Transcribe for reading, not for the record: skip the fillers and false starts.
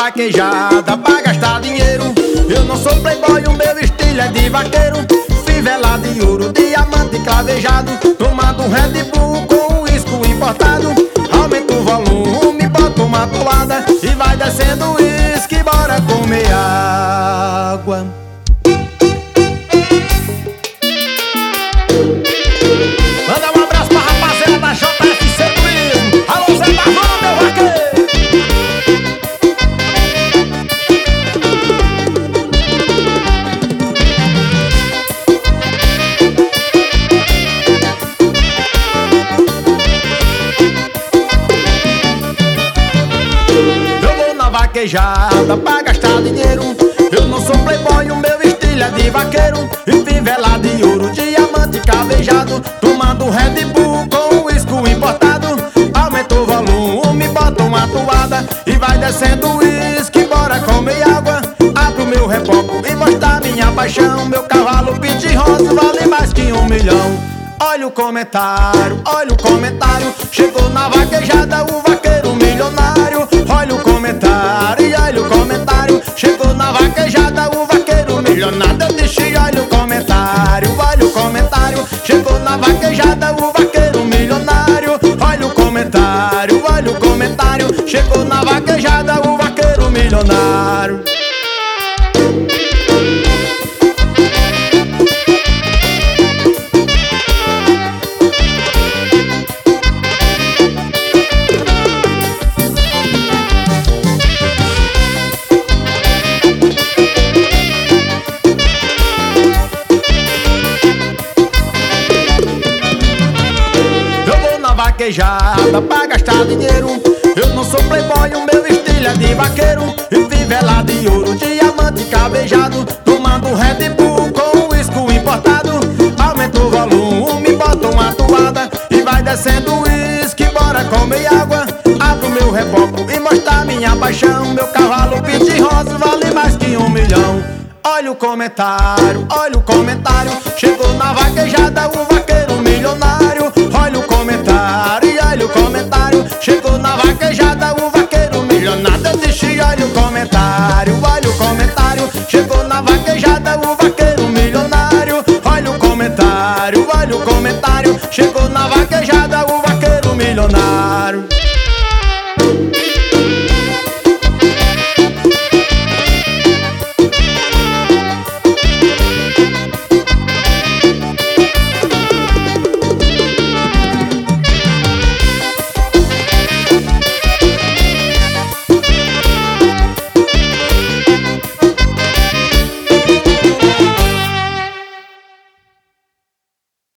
vaquejada pra gastar dinheiro. Eu não sou playboy, o meu estilo é de vaqueiro. Fivela de ouro, diamante clavejado, tomando um Red Bull com uísque importado. Aumenta o volume, bota uma toada e vai descendo o uísque, bora comer água. Manda um abraço pra rapaziada da JFC Turismo. Alô, Zé Marvão, meu vaqueiro. Vaquejada pra gastar dinheiro. Eu não sou playboy, o meu estilo é de vaqueiro. E fivela de ouro, diamante cavejado, tomando Red Bull com uísque importado. Aumenta o volume, bota uma toada e vai descendo o uísque, bora comer água. Abre o meu reboco e mostra minha paixão. Meu cavalo pit rosa vale mais que 1 milhão. Olha o comentário, chegou na vaquejada o vaqueiro milionário. Olha o comentário, chegou na vaquejada o vaqueiro milionário. Eu disse, olha o comentário, chegou na vaquejada o vaqueiro milionário. Olha o comentário, chegou na vaquejada o vaqueiro milionário. Vaquejada pra gastar dinheiro. Eu não sou playboy, o meu estilo é de vaqueiro. E fivela de ouro, diamante cavejado, tomando Red Bull com uísque importado. Aumenta o volume, bota uma toada e vai descendo o uísque, bora comer água. Abre o meu reboco e mostra minha paixão. Meu cavalo pit rosa vale mais que 1 milhão. Olha o comentário, chegou na vaquejada o vaqueiro milionário. Olha o